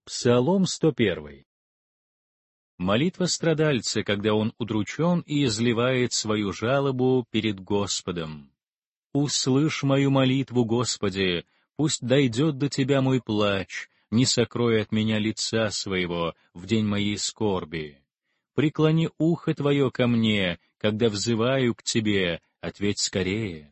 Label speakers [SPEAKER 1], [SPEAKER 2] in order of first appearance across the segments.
[SPEAKER 1] Псалом 101. Молитва страдальца, когда он удручен и изливает свою жалобу перед Господом. «Услышь мою молитву, Господи, пусть дойдет до Тебя мой плач, не сокрой от меня лица своего в день моей скорби. Преклони ухо Твое ко мне, когда взываю к Тебе, ответь скорее.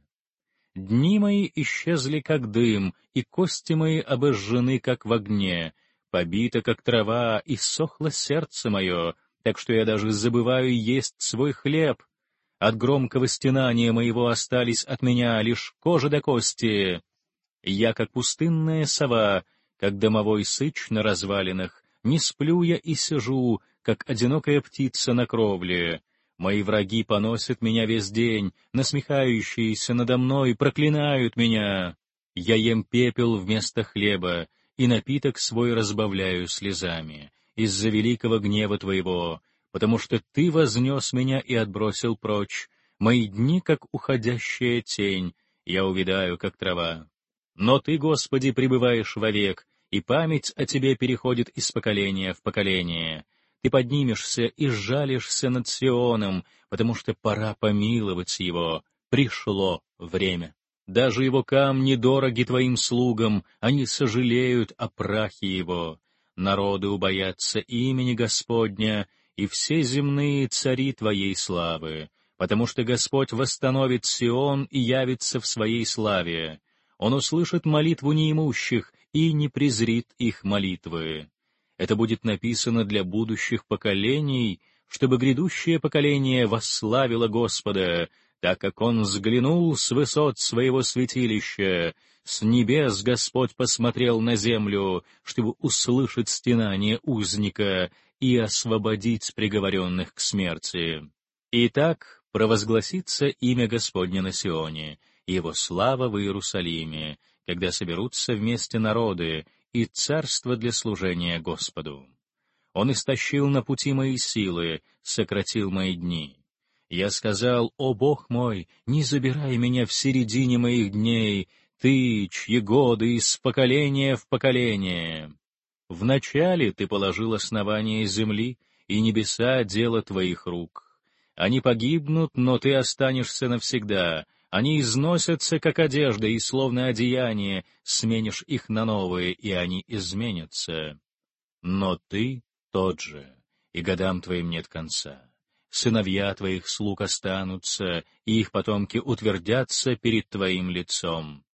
[SPEAKER 1] Дни мои исчезли, как дым, и кости мои обожжены, как в огне, побито, как трава, и сохло сердце мое, так что я даже забываю есть свой хлеб. От громкого стенания моего остались от меня лишь кожа до кости. Я, как пустынная сова, как домовой сыч на развалинах, не сплю я и сижу, как одинокая птица на кровле. Мои враги поносят меня весь день, насмехающиеся надо мной проклинают меня. Я ем пепел вместо хлеба, и напиток свой разбавляю слезами, из-за великого гнева Твоего, потому что Ты вознес меня и отбросил прочь. Мои дни, как уходящая тень, я увядаю, как трава. Но Ты, Господи, пребываешь вовек, и память о Тебе переходит из поколения в поколение. Ты поднимешься и сжалишься над Сионом, потому что пора помиловать его, пришло время. Даже его камни дороги Твоим слугам, они сожалеют о прахе его. Народы убоятся имени Господня, и все земные цари Твоей славы, потому что Господь восстановит Сион и явится в своей славе. Он услышит молитву неимущих и не презрит их молитвы. Это будет написано для будущих поколений, чтобы грядущее поколение восславило Господа, так как Он взглянул с высот своего святилища, с небес Господь посмотрел на землю, чтобы услышать стенание узника и освободить приговоренных к смерти. Итак, провозгласится имя Господне на Сионе, и Его слава в Иерусалиме, когда соберутся вместе народы, и царство для служения Господу. Он истощил на пути мои силы, сократил мои дни. Я сказал: «О Бог мой, не забирай меня в середине моих дней, Ты, чьи годы из поколения в поколение. Вначале Ты положил основание земли, и небеса — дело Твоих рук. Они погибнут, но Ты останешься навсегда. Они износятся, как одежда, и словно одеяние, сменишь их на новые, и они изменятся. Но Ты тот же, и годам Твоим нет конца. Сыновья Твоих слуг останутся, и их потомки утвердятся перед Твоим лицом.